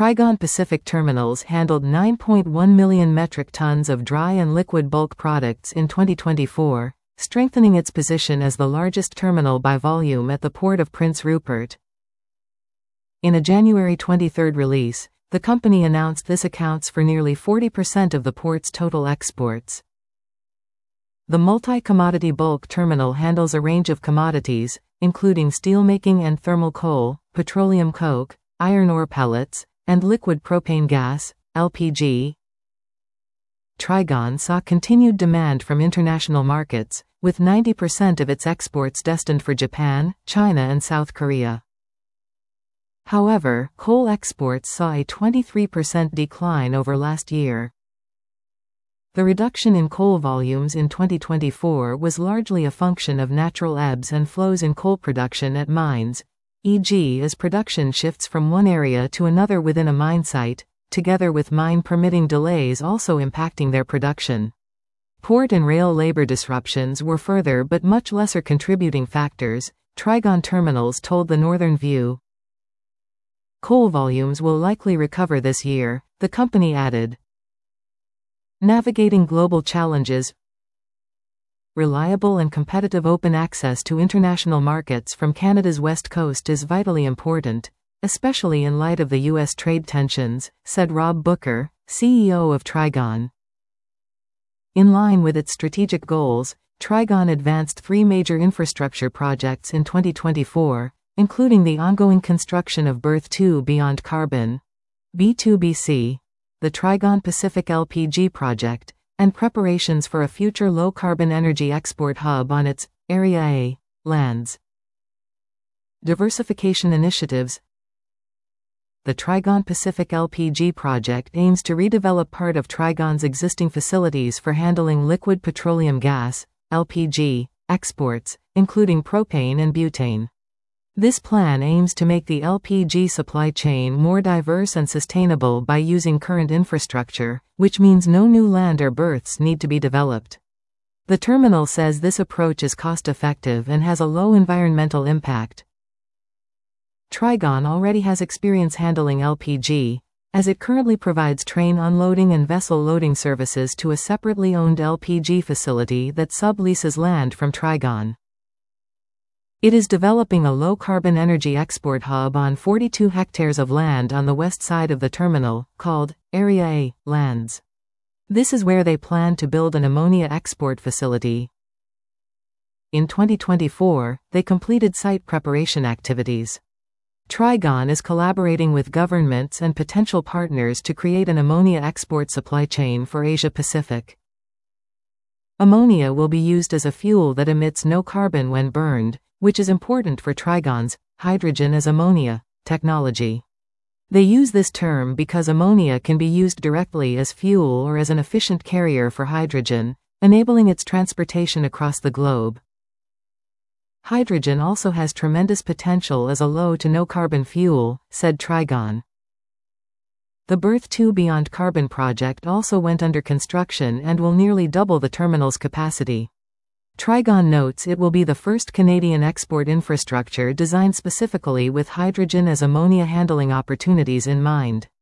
Trigon Pacific Terminals handled 9.1 million metric tons of dry and liquid bulk products in 2024, strengthening its position as the largest terminal by volume at the Port of Prince Rupert. In a January 23 release, the company announced this accounts for nearly 40% of the port's total exports. The multi-commodity bulk terminal handles a range of commodities, including steelmaking and thermal coal, petroleum coke, iron ore pellets, and liquid propane gas, LPG. Trigon saw continued demand from international markets, with 90% of its exports destined for Japan, China and South Korea. However, coal exports saw a 23% decline over last year. The reduction in coal volumes in 2024 was largely a function of natural ebbs and flows in coal production at mines, e.g. as production shifts from one area to another within a mine site, together with mine permitting delays also impacting their production. Port and rail labor disruptions were further but much lesser contributing factors, Trigon Terminals told the Northern View. Coal volumes will likely recover this year, the company added. Navigating global challenges. Reliable and competitive open access to international markets from Canada's west coast is vitally important, especially in light of the U.S. trade tensions, said Rob Booker, CEO of Trigon. In line with its strategic goals, Trigon advanced 3 major infrastructure projects in 2024, including the ongoing construction of Berth 2 Beyond Carbon, B2BC, the Trigon Pacific LPG project, and preparations for a future low-carbon energy export hub on its Area A lands. Diversification initiatives. The Trigon Pacific LPG project aims to redevelop part of Trigon's existing facilities for handling liquid petroleum gas, LPG, exports, including propane and butane. This plan aims to make the LPG supply chain more diverse and sustainable by using current infrastructure, which means no new land or berths need to be developed. The terminal says this approach is cost-effective and has a low environmental impact. Trigon already has experience handling LPG, as it currently provides train unloading and vessel loading services to a separately owned LPG facility that subleases land from Trigon. It is developing a low-carbon energy export hub on 42 hectares of land on the west side of the terminal, called Area A lands. This is where they plan to build an ammonia export facility. In 2024, they completed site preparation activities. Trigon is collaborating with governments and potential partners to create an ammonia export supply chain for Asia-Pacific. Ammonia will be used as a fuel that emits no carbon when burned, which is important for Trigon's hydrogen as ammonia technology. They use this term because ammonia can be used directly as fuel or as an efficient carrier for hydrogen, enabling its transportation across the globe. Hydrogen also has tremendous potential as a low to no carbon fuel, said Trigon. The Berth 2 Beyond Carbon project also went under construction and will nearly double the terminal's capacity. Trigon notes it will be the first Canadian export infrastructure designed specifically with hydrogen as ammonia handling opportunities in mind.